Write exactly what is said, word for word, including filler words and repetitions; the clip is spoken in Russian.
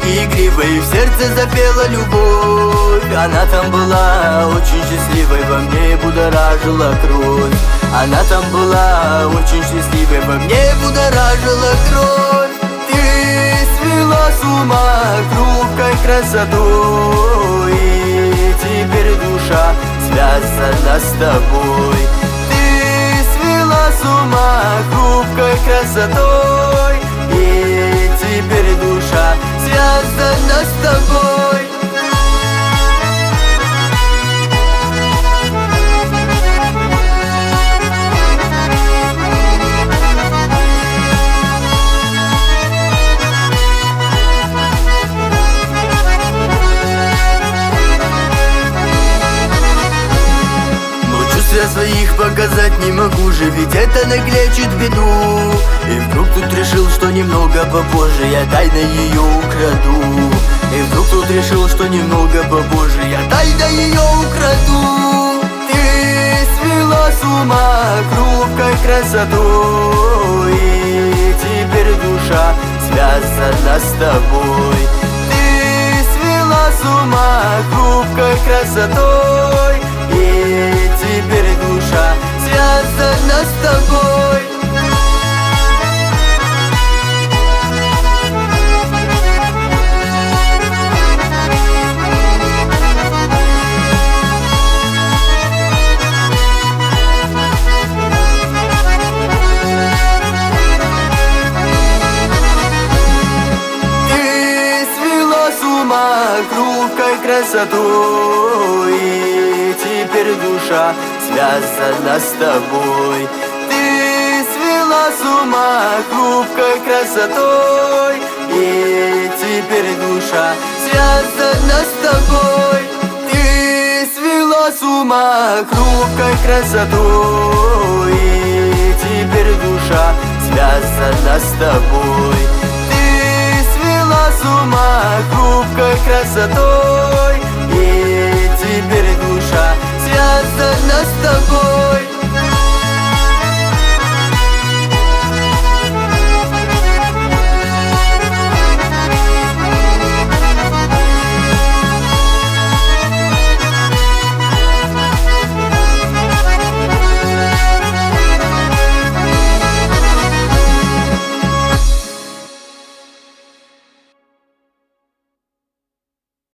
улыбочки игривой в сердце запела любовь. Она там была очень счастливой, во мне будоражила кровь. Она там была очень счастливой, во мне будоражила кровь. Ты свела с ума хрупкой красотой, и теперь душа связана с тобой. Ты свела с ума хрупкой красотой, и теперь душа связана с тобой. Я своих показать не могу же, ведь это наглечит беду. И вдруг тут решил, что немного попозже я тайно ее украду. И вдруг тут решил, что немного попозже я тайно ее украду. Ты свела с ума хрупкой красотой, и теперь душа связана с тобой. Ты свела с ума хрупкой красотой, и теперь душа связана с тобой. Ты свела с ума хрупкой красотой, и теперь душа связана с тобой. Ты свела с ума хрупкой красотой, и теперь душа связана с тобой. Ты свела с ума хрупкой красотой, и теперь душа связана с тобой. Ты свела с ума хрупкой красотой, и теперь душа связана с тобой.